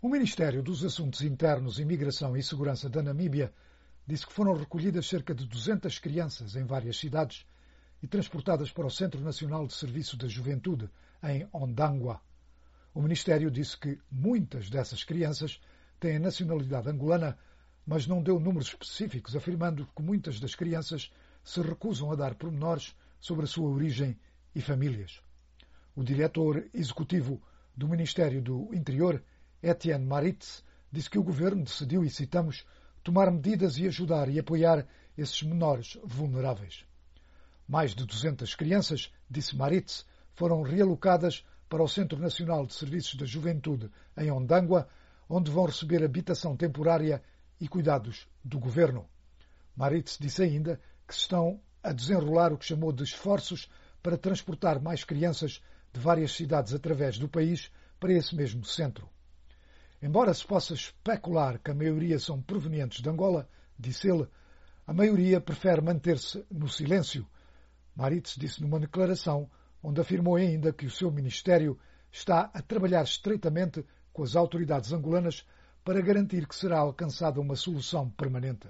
O Ministério dos Assuntos Internos, Imigração e Segurança da Namíbia disse que foram recolhidas cerca de 200 crianças em várias cidades e transportadas para o Centro Nacional de Serviço da Juventude, em Ondangwa. O Ministério disse que muitas dessas crianças têm nacionalidade angolana, mas não deu números específicos, afirmando que muitas das crianças se recusam a dar pormenores sobre a sua origem e famílias. O diretor executivo do Ministério do Interior, Etienne Maritz, disse que o governo decidiu, e citamos, tomar medidas e ajudar e apoiar esses menores vulneráveis. Mais de 200 crianças, disse Maritz, foram realocadas para o Centro Nacional de Serviços da Juventude em Ondangwa, onde vão receber habitação temporária e cuidados do governo. Maritz disse ainda que se estão a desenrolar o que chamou de esforços para transportar mais crianças de várias cidades através do país para esse mesmo centro. Embora se possa especular que a maioria são provenientes de Angola, disse ele, a maioria prefere manter-se no silêncio. Maritz disse numa declaração onde afirmou ainda que o seu ministério está a trabalhar estreitamente com as autoridades angolanas para garantir que será alcançada uma solução permanente.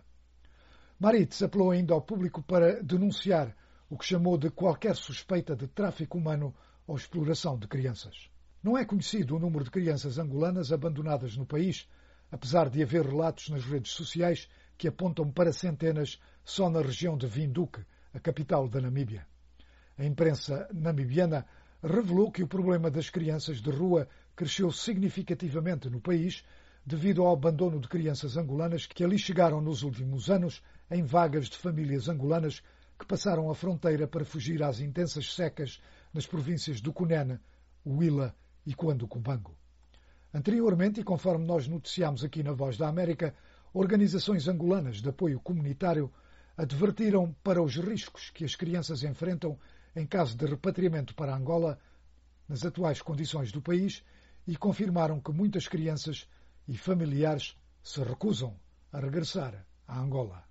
Maritz apelou ainda ao público para denunciar o que chamou de qualquer suspeita de tráfico humano ou exploração de crianças. Não é conhecido o número de crianças angolanas abandonadas no país, apesar de haver relatos nas redes sociais que apontam para centenas só na região de Windhoek, a capital da Namíbia. A imprensa namibiana revelou que o problema das crianças de rua cresceu significativamente no país devido ao abandono de crianças angolanas que ali chegaram nos últimos anos em vagas de famílias angolanas que passaram a fronteira para fugir às intensas secas nas províncias do Cunene, Huila e Cuando-Cubango. Anteriormente, e conforme nós noticiámos aqui na Voz da América, organizações angolanas de apoio comunitário advertiram para os riscos que as crianças enfrentam em caso de repatriamento para Angola nas atuais condições do país e confirmaram que muitas crianças e familiares se recusam a regressar a Angola.